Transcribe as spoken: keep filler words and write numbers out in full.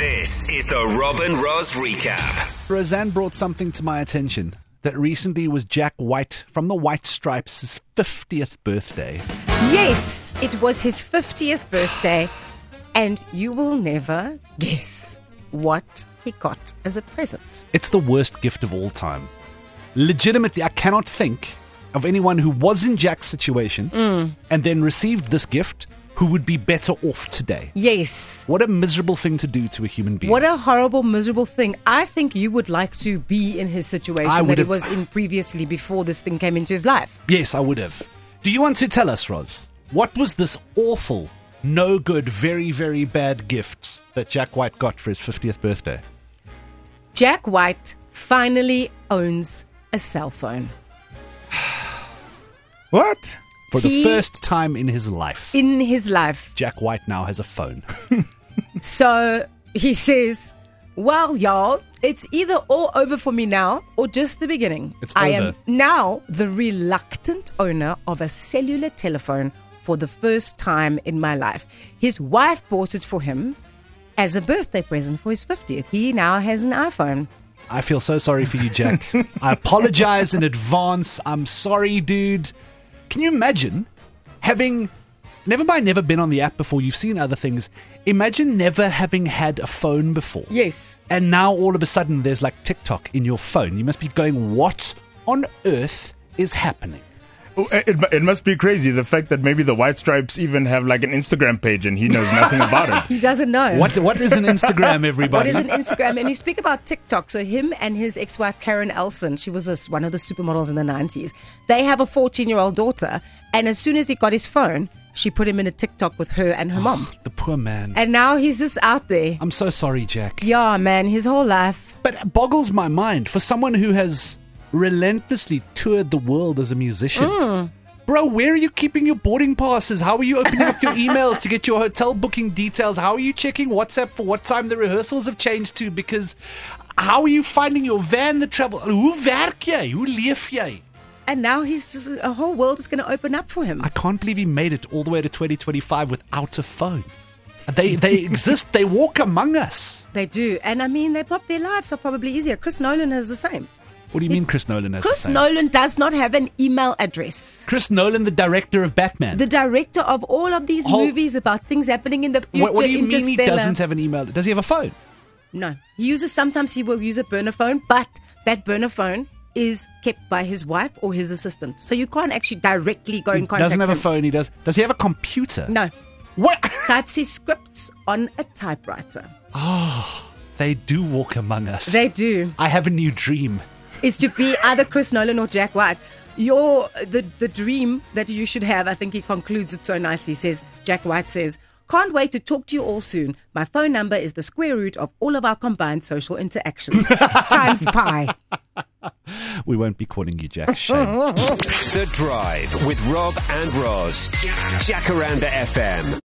This is the Rob and Roz Recap. Roseanne brought something to my attention that recently was Jack White from the White Stripes' fiftieth birthday. Yes, it was his fiftieth birthday, and you will never guess what he got as a present. It's the worst gift of all time. Legitimately, I cannot think of anyone who was in Jack's situation mm. and then received this gift who would be better off today. Yes. What a miserable thing to do to a human being. What a horrible, miserable thing. I think you would like to be in his situation that he was in previously before this thing came into his life. Yes, I would have. Do you want to tell us, Roz, what was this awful, no good, very, very bad gift that Jack White got for his fiftieth birthday? Jack White finally owns a cell phone. What? For He- the first time in his life, In his life. Jack White now has a phone. So he says, well, y'all, it's either all over for me now or just the beginning. It's I over. am now the reluctant owner of a cellular telephone for the first time in my life. His wife bought it for him as a birthday present for his fiftieth. He now has an iPhone. I feel so sorry for you, Jack. I apologize in advance. I'm sorry, dude. Can you imagine having, never mind never been on the app before, you've seen other things. Imagine never having had a phone before. Yes. And now all of a sudden there's like TikTok in your phone. You must be going, what on earth is happening? Oh, It, it must be crazy, the fact that maybe the White Stripes even have like an Instagram page and he knows nothing about it. He doesn't know. What What is an Instagram, everybody? What is an Instagram? And you speak about TikTok. So him and his ex-wife, Karen Elson, she was this, one of the supermodels in the nineties. They have a fourteen-year-old daughter. And as soon as he got his phone, she put him in a TikTok with her and her mom. The poor man. And now he's just out there. I'm so sorry, Jack. Yeah, man, his whole life. But it boggles my mind for someone who has relentlessly toured the world as a musician. Mm. Bro, where are you keeping your boarding passes? How are you opening up your emails to get your hotel booking details? How are you checking WhatsApp for what time the rehearsals have changed to? Because how are you finding your van, the travel? Hoe werk jy? Hoe leef jy? And now he's just, a whole world is going to open up for him. I can't believe he made it all the way to twenty twenty-five without a phone. They they exist. They walk among us. They do. And I mean, they pop, their lives are probably easier. Chris Nolan has the same. What do you mean Chris Nolan has Chris the same? Nolan does not have an email address. Chris Nolan, the director of Batman. The director of all of these Whole- movies about things happening in the future. what, what do you mean he Interstellar. doesn't have an email? Does he have a phone? No. He uses, sometimes he will use a burner phone, but that burner phone is kept by his wife or his assistant. So you can't actually directly go He and contact doesn't have him. a phone. He does. Does he have a computer? No. What? Types his scripts on a typewriter. They do walk among us. They do. I have a new dream. Is to be either Chris Nolan or Jack White. Your the the dream that you should have, I think he concludes it so nicely. He says, Jack White says, can't wait to talk to you all soon. My phone number is the square root of all of our combined social interactions. Times pi. We won't be calling you Jack. Shame. The Drive with Rob and Roz. Jacaranda F M.